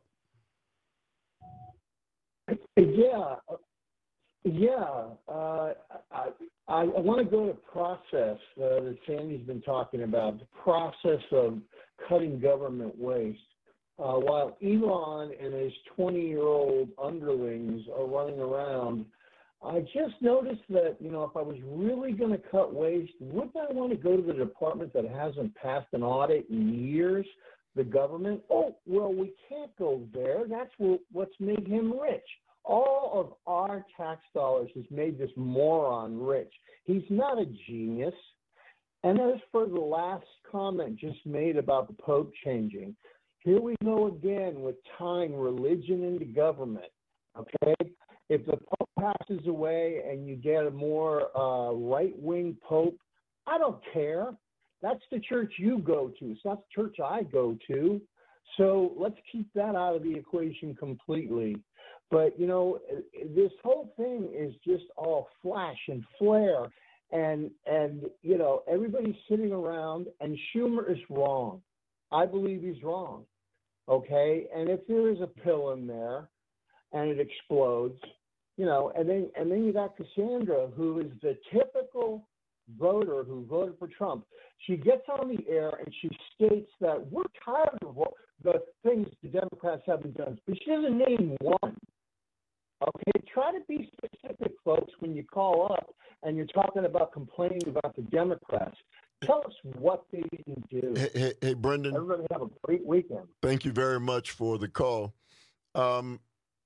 Yeah, yeah. Uh, I, I, I want to go to process uh, that Sandy's been talking about, the process of cutting government waste. Uh, while Elon and his twenty-year-old underlings are running around, I just noticed that, you know, if I was really going to cut waste, wouldn't I want to go to the department that hasn't passed an audit in years, the government? Oh, well, we can't go there. That's what, what's made him rich. All of our tax dollars has made this moron rich. He's not a genius. And as for the last comment just made about the Pope changing, here we go again with tying religion into government, okay? If the Pope passes away and you get a more uh, right-wing Pope, I don't care. That's the church you go to. It's not the church I go to. So let's keep that out of the equation completely. But, you know, this whole thing is just all flash and flare. And, and you know, everybody's sitting around, and Schumer is wrong. I believe he's wrong, okay? And if there is a pill in there, and it explodes, you know, and then and then you got Cassandra, who is the typical voter who voted for Trump. She gets on the air and she states that we're tired of what, the things the Democrats haven't done, but she doesn't name one. Okay, try to be specific, folks, when you call up and you're talking about complaining about the Democrats. Tell us what they didn't do. Hey, hey, hey Brendan. Everybody have a great weekend. Thank you very much for the call. Um,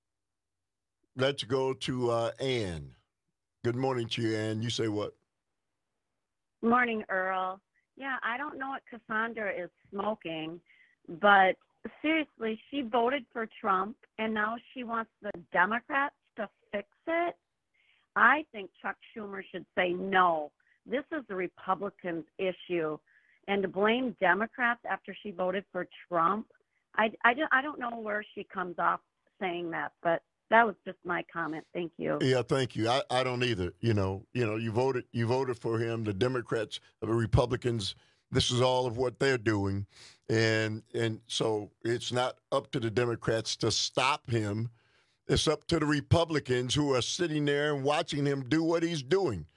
Let's go to uh, Ann. Good morning to you, Ann. You say what? Morning, Earl. Yeah, I don't know what Cassandra is smoking, but seriously, she voted for Trump, and now she wants the Democrats to fix it. I think Chuck Schumer should say no. This is the Republicans' issue, and to blame Democrats after she voted for Trump, I, I, I don't know where she comes off saying that, but that was just my comment. Thank you. Yeah, thank you. I, I don't either. You know, you know, you voted you voted for him. The Democrats, the Republicans, this is all of what they're doing. And and so it's not up to the Democrats to stop him. It's up to the Republicans who are sitting there and watching him do what he's doing.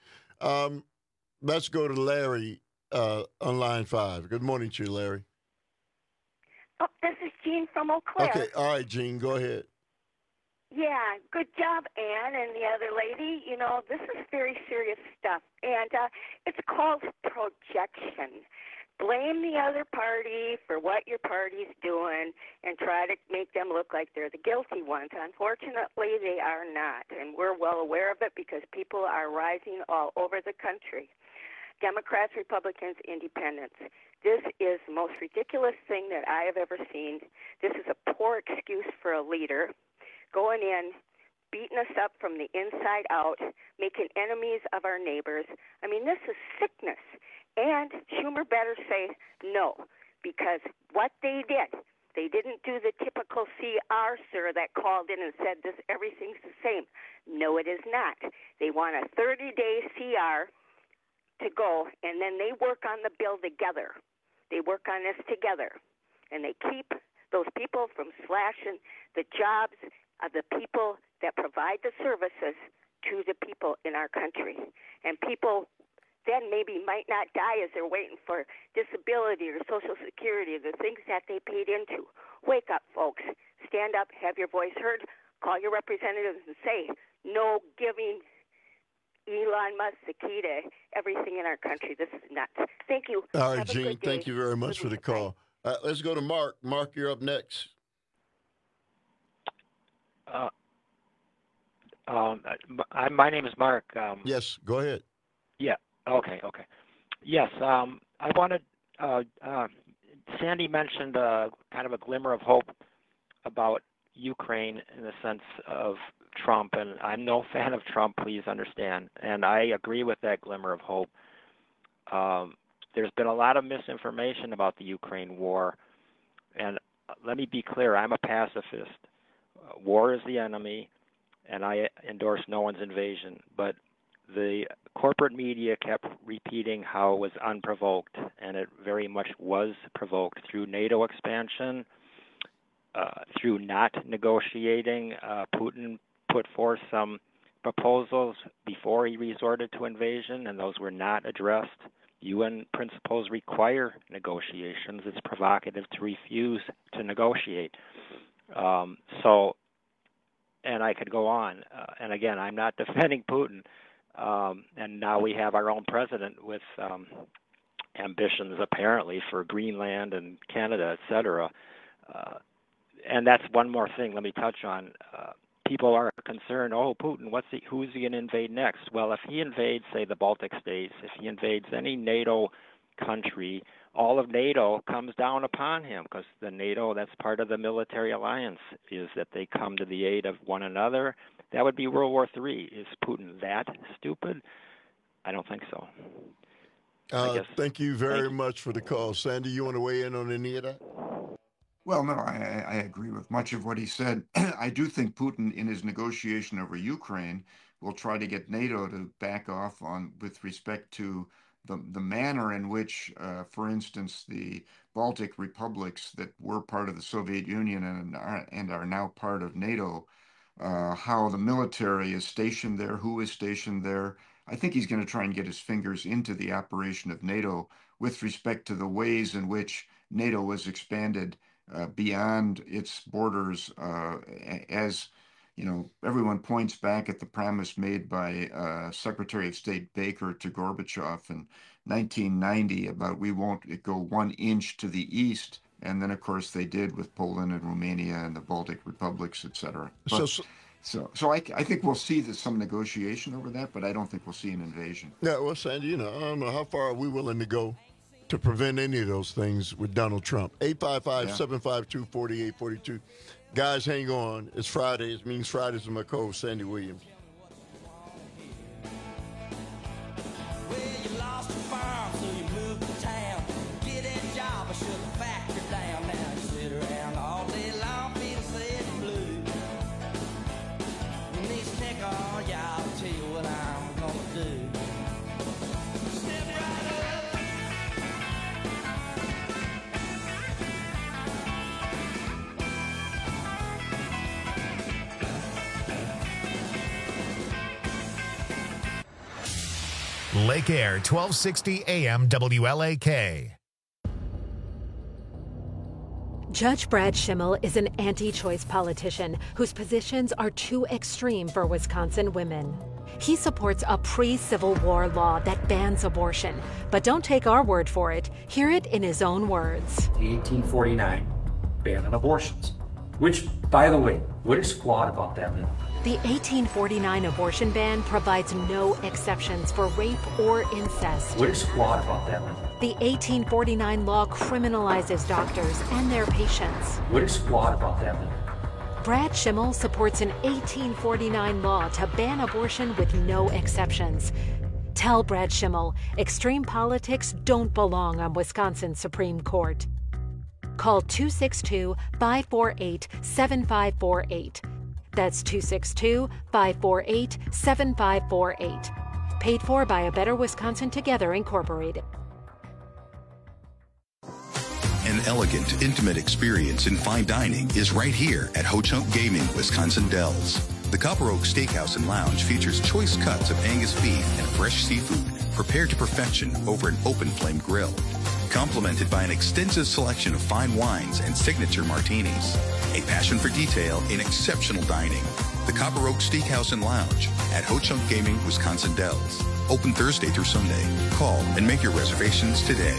Um, let's go to Larry uh, on line five. Good morning to you, Larry. Oh, this is Jean from Eau Claire. Okay, all right, Jean, go ahead. Yeah, good job, Ann and the other lady. You know, this is very serious stuff, and uh, it's called projection. Blame the other party for what your party's doing and try to make them look like they're the guilty ones. Unfortunately, they are not, and we're well aware of it because people are rising all over the country. Democrats, Republicans, Independents. This is the most ridiculous thing that I have ever seen. This is a poor excuse for a leader. Going in, beating us up from the inside out, making enemies of our neighbors. I mean, this is sickness. And Schumer better say no, because what they did, they didn't do the typical C R, sir, that called in and said this, everything's the same. No, it is not. They want a thirty-day C R to go, and then they work on the bill together. They work on this together, and they keep those people from slashing the jobs of the people that provide the services to the people in our country. And people then maybe might not die as they're waiting for disability or Social Security, the things that they paid into. Wake up, folks. Stand up, have your voice heard, call your representatives and say, no giving Elon Musk the key to everything in our country. This is nuts. Thank you. All right, Have a Gene, good day. thank you very much for the call. Uh, let's go to Mark. Mark, you're up next. Uh, um, I, my name is Mark. Um, yes, go ahead. Yeah. Okay. Okay. Yes. Um, I wanted. Uh, uh, Sandy mentioned uh, kind of a glimmer of hope about Ukraine in the sense of Trump, and I'm no fan of Trump. Please understand, and I agree with that glimmer of hope. Um, there's been a lot of misinformation about the Ukraine war, and let me be clear: I'm a pacifist. War is the enemy, and I endorse no one's invasion. But the corporate media kept repeating how it was unprovoked, and it very much was provoked through NATO expansion, uh, through not negotiating. Uh, Putin put forth some proposals before he resorted to invasion, and those were not addressed. U N principles require negotiations. It's provocative to refuse to negotiate. Um, so, and I could go on. Uh, and again, I'm not defending Putin. Um, and now we have our own president with um, ambitions, apparently, for Greenland and Canada, et cetera. Uh, and that's one more thing. Let me touch on. Uh, people are concerned. Oh, Putin, what's he? Who's he going to invade next? Well, if he invades, say, the Baltic states, if he invades any NATO country, all of NATO comes down upon him, because the NATO, that's part of the military alliance, is that they come to the aid of one another. That would be World War Three. Is Putin that stupid? I don't think so. Uh, thank you very thank much for the call. Sandy, you want to weigh in on any of that? Well, no, I, I agree with much of what he said. I do think Putin, in his negotiation over Ukraine, will try to get NATO to back off on with respect to the the manner in which, uh, for instance, the Baltic republics that were part of the Soviet Union and are, and are now part of NATO, uh, how the military is stationed there, who is stationed there. I think he's going to try and get his fingers into the operation of NATO with respect to the ways in which NATO was expanded uh, beyond its borders, uh, as you know, everyone points back at the promise made by uh, Secretary of State Baker to Gorbachev in nineteen ninety about we won't go one inch to the east. And then, of course, they did with Poland and Romania and the Baltic republics, et cetera. But, so, so, so, so I, I think we'll see this, some negotiation over that, but I don't think we'll see an invasion. Yeah, well, Sandy, you know, I don't know how far are we willing to go to prevent any of those things with Donald Trump. eight five five, seven five two, four eight four two. Guys, hang on. It's Friday. It means Fridays with my co-host, Sandy Williams. Lake Air, twelve sixty A M W L A K. Judge Brad Schimmel is an anti-choice politician whose positions are too extreme for Wisconsin women. He supports a pre-Civil War law that bans abortion. But don't take our word for it. Hear it in his own words. The eighteen forty-nine ban on abortions, which, by the way, what is flawed about that law? The eighteen forty-nine abortion ban provides no exceptions for rape or incest. What is flawed about that law? The eighteen forty-nine law criminalizes doctors and their patients. What is flawed about that law? Brad Schimmel supports an eighteen forty-nine law to ban abortion with no exceptions. Tell Brad Schimmel, extreme politics don't belong on Wisconsin's Supreme Court. Call two six two, five four eight, seven five four eight. That's two six two, five four eight, seven five four eight. Paid for by A Better Wisconsin Together, Incorporated. An elegant, intimate experience in fine dining is right here at Ho Chunk Gaming, Wisconsin Dells. The Copper Oak Steakhouse and Lounge features choice cuts of Angus beef and fresh seafood prepared to perfection over an open flame grill, complemented by an extensive selection of fine wines and signature martinis. A passion for detail in exceptional dining. The Copper Oak Steakhouse and Lounge at Ho Chunk Gaming, Wisconsin Dells. Open Thursday through Sunday. Call and make your reservations today.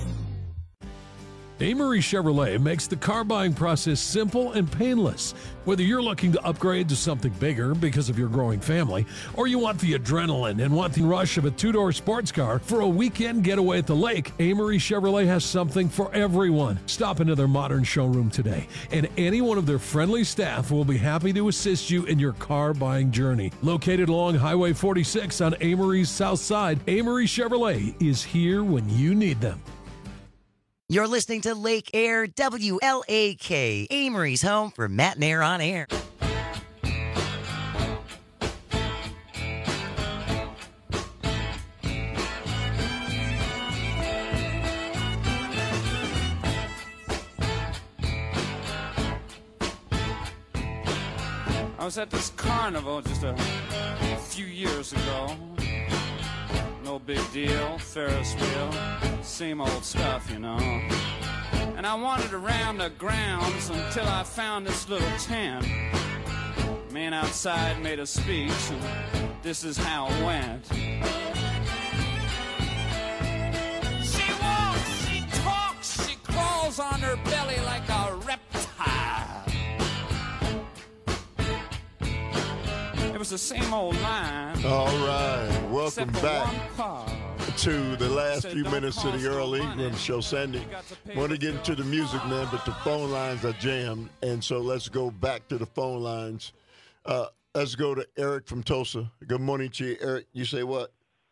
Amory Chevrolet makes the car buying process simple and painless. Whether you're looking to upgrade to something bigger because of your growing family, or you want the adrenaline and want the rush of a two-door sports car for a weekend getaway at the lake, Amory Chevrolet has something for everyone. Stop into their modern showroom today, and any one of their friendly staff will be happy to assist you in your car buying journey. Located along Highway forty-six on Amory's south side, Amory Chevrolet is here when you need them. You're listening to Lake Air W L A K, Amory's home for Matt and Air on Air. I was at this carnival just a few years ago. No big deal, Ferris wheel, same old stuff, you know. And I wandered around the grounds until I found this little tent. Man outside made a speech, and this is how it went. She walks, she talks, she crawls on her belly like a reptile. It was the same old line. All right. Welcome back to the last few minutes of the Earl Ingram Show. Sandy, want to get into the music, man, but the phone lines are jammed. And so let's go back to the phone lines. Uh, let's go to Eric from Tulsa. Good morning to you, Eric. You say what?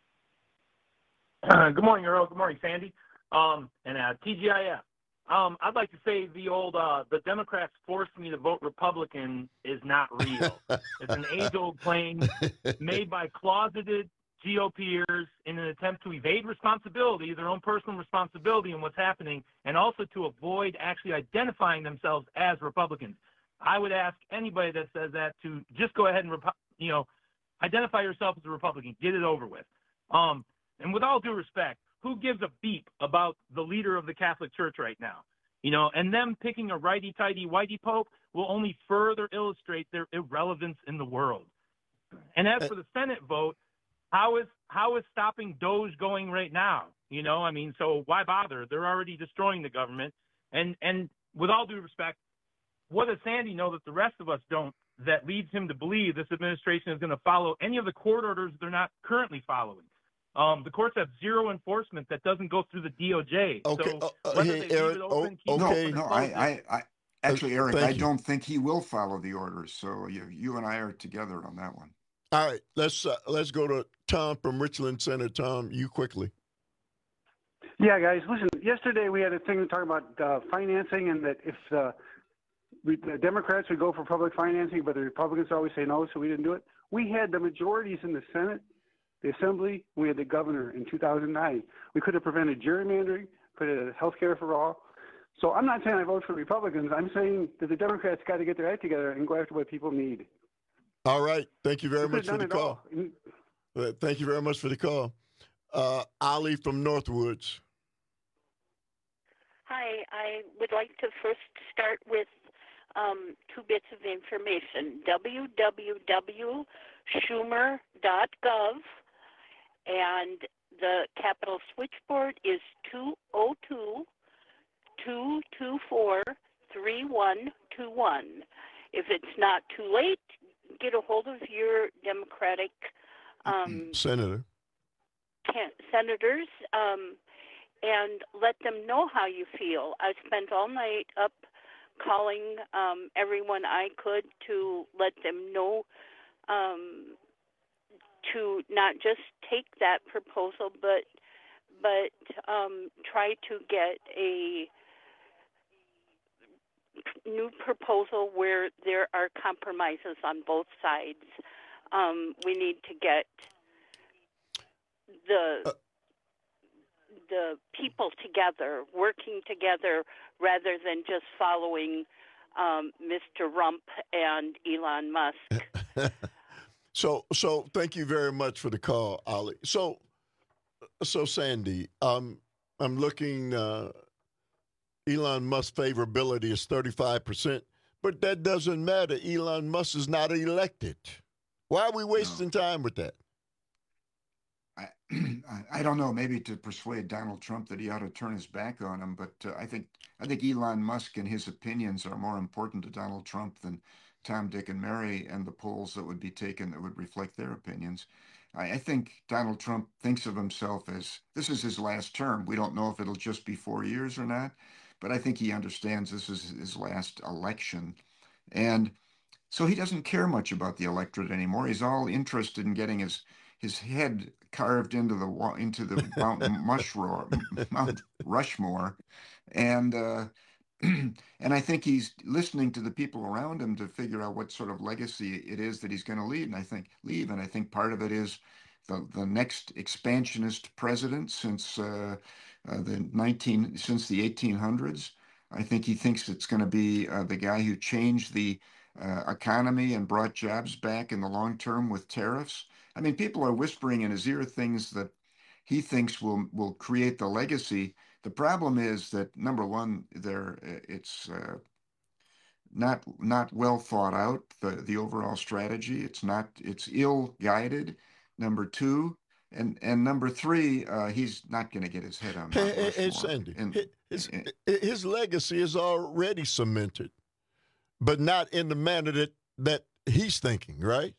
Uh, good morning, Earl. Good morning, Sandy. Um, and uh, T G I F. Um, I'd like to say the old, uh, the Democrats forced me to vote Republican is not real. It's an age-old claim made by closeted G O Pers in an attempt to evade responsibility, their own personal responsibility in what's happening, and also to avoid actually identifying themselves as Republicans. I would ask anybody that says that to just go ahead and, you know, identify yourself as a Republican. Get it over with. Um, and with all due respect, who gives a beep about the leader of the Catholic Church right now? You know, and them picking a righty-tighty whitey pope will only further illustrate their irrelevance in the world. And as for the Senate vote, how is how is stopping Doge going right now? You know, I mean, so why bother? They're already destroying the government. And and with all due respect, what does Sandy know that the rest of us don't that leads him to believe this administration is going to follow any of the court orders they're not currently following? Um, the courts have zero enforcement that doesn't go through the D O J. Okay, so uh, hey, Eric, open, oh, okay. No, no, I, I, I actually, Eric, Thank I you. don't think he will follow the orders. So you, you and I are together on that one. All right, let's uh, let's go to Tom from Richland Center. Tom, you quickly. Yeah, guys, listen, yesterday we had a thing talking about uh, financing and that if uh, we, the Democrats would go for public financing, but the Republicans always say no, so we didn't do it. We had the majorities in the Senate, the Assembly, we had the governor in two thousand nine. We could have prevented gerrymandering, could have had health care for all. So I'm not saying I vote for Republicans. I'm saying that the Democrats got to get their act together and go after what people need. All right. Thank you very We much could've for the done it call. all. Uh, Thank you very much for the call. Uh, Ali from Northwoods. Hi, I would like to first start with um, two bits of information. w w w dot schumer dot gov, and the Capitol switchboard is two oh two, two two four, three one two one. If it's not too late, get a hold of your Democratic um, Senator. Can, senators um, and let them know how you feel. I spent all night up calling um, everyone I could to let them know um, to not just take that proposal, but but um, try to get a new proposal where there are compromises on both sides. Um, we need to get the uh, the people together, working together, rather than just following um, Mister Rump and Elon Musk. so, so thank you very much for the call, Ali. So, so Sandy, um, I'm looking. Uh, Elon Musk's favorability is thirty-five percent, but that doesn't matter. Elon Musk is not elected. Why are we wasting no. time with that? I, I don't know, maybe to persuade Donald Trump that he ought to turn his back on him, but uh, I think I think Elon Musk and his opinions are more important to Donald Trump than Tom, Dick, and Mary and the polls that would be taken that would reflect their opinions. I, I think Donald Trump thinks of himself as, this is his last term. We don't know if it'll just be four years or not, but I think he understands this is his last election. And so he doesn't care much about the electorate anymore. He's all interested in getting his his head carved into the into the Mount Rushmore, Mount Rushmore, and uh, and I think he's listening to the people around him to figure out what sort of legacy it is that he's going to leave. And I think leave, and I think part of it is the the next expansionist president since uh, uh, the nineteen since the eighteen hundreds. I think he thinks it's going to be uh, the guy who changed the uh, economy and brought jobs back in the long term with tariffs. I mean, people are whispering in his ear things that he thinks will will create the legacy. The problem is that, number one, there it's uh, not not well thought out, the the overall strategy. It's not it's ill guided. Number two, and and number three, uh, he's not going to get his head on. Hey, hey, Sandy, and, his, and, his legacy is already cemented, but not in the manner that that he's thinking, right?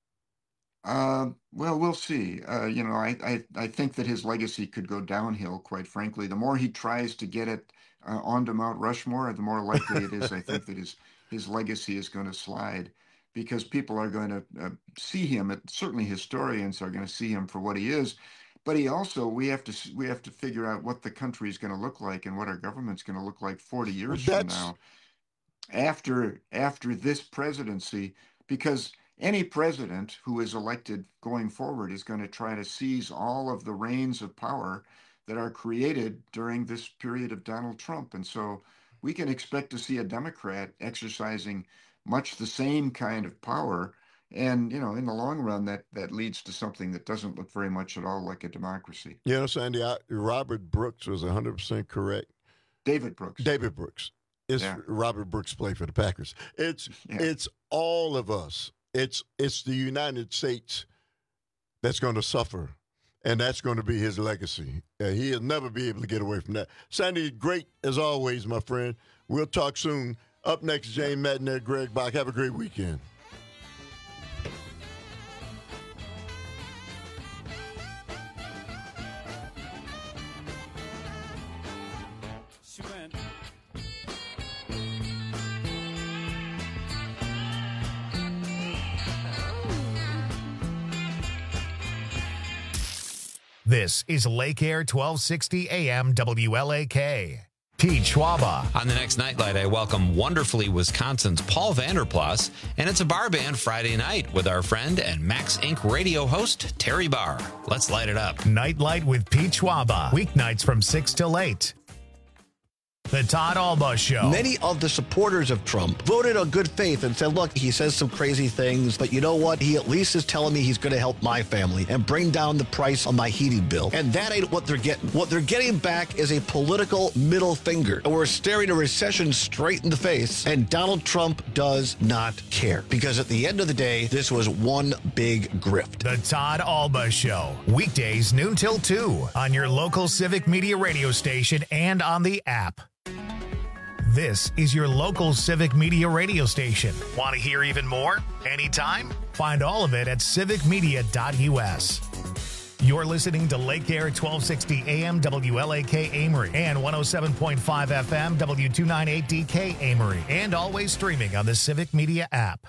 Uh, well, we'll see. Uh, you know, I, I, I think that his legacy could go downhill, quite frankly. The more he tries to get it uh, onto Mount Rushmore, the more likely it is, I think, that his, his legacy is going to slide, because people are going to uh, see him. It, certainly historians are going to see him for what he is. But he also, we have to we have to figure out what the country is going to look like and what our government's going to look like forty years well, from now, after after this presidency, because any president who is elected going forward is going to try to seize all of the reins of power that are created during this period of Donald Trump. And so we can expect to see a Democrat exercising much the same kind of power. And, you know, in the long run, that, that leads to something that doesn't look very much at all like a democracy. You know, Sandy, I, Robert Brooks was one hundred percent correct. David Brooks. David Brooks. It's yeah. Robert Brooks played for the Packers. It's yeah. It's all of us. It's it's the United States that's going to suffer, and that's going to be his legacy. Uh, he'll never be able to get away from that. Sandy, great as always, my friend. We'll talk soon. Up next, Jane Madden and Greg Bach. Have a great weekend. This is Lake Air twelve sixty A M W L A K. Pete Schwaba. On the next Nightlight, I welcome Wonderfully Wisconsin's Paul Vanderplas, and it's a bar band Friday night with our friend and Max Incorporated radio host, Terry Barr. Let's light it up. Nightlight with Pete Schwaba. Weeknights from six till eight. The Todd Alba Show. Many of the supporters of Trump voted on good faith and said, look, he says some crazy things, but you know what? He at least is telling me he's going to help my family and bring down the price on my heating bill. And that ain't what they're getting. What they're getting back is a political middle finger. And we're staring a recession straight in the face, and Donald Trump does not care. Because at the end of the day, this was one big grift. The Todd Alba Show. Weekdays noon till two on your local Civic Media radio station and on the app. This is your local Civic Media radio station. Want to hear even more? Anytime? Find all of it at civic media dot u s. You're listening to Lake Air twelve sixty A M W L A K Amory and one oh seven point five F M W two ninety-eight D K Amory, and always streaming on the Civic Media app.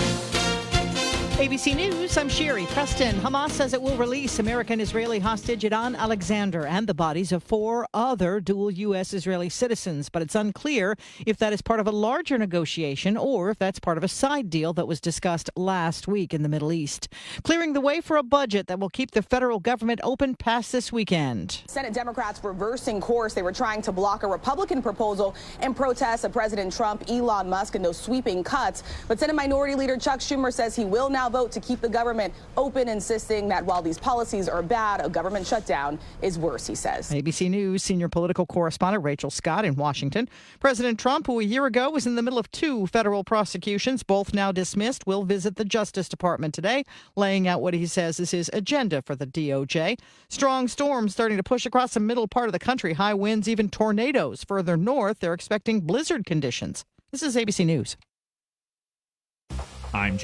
A B C News, I'm Sherry Preston. Hamas says it will release American-Israeli hostage Idan Alexander and the bodies of four other dual U S Israeli citizens, but it's unclear if that is part of a larger negotiation or if that's part of a side deal that was discussed last week in the Middle East. Clearing the way for a budget that will keep the federal government open past this weekend. Senate Democrats reversing course. They were trying to block a Republican proposal in protest of President Trump, Elon Musk, and those sweeping cuts. But Senate Minority Leader Chuck Schumer says he will now vote to keep the government open, insisting that while these policies are bad, a government shutdown is worse, he says. A B C News senior political correspondent Rachel Scott in Washington. President Trump, who a year ago was in the middle of two federal prosecutions, both now dismissed, will visit the Justice Department today, laying out what he says is his agenda for the D O J. Strong storms starting to push across the middle part of the country. High winds, even tornadoes. Further north, they're expecting blizzard conditions. This is A B C News. I'm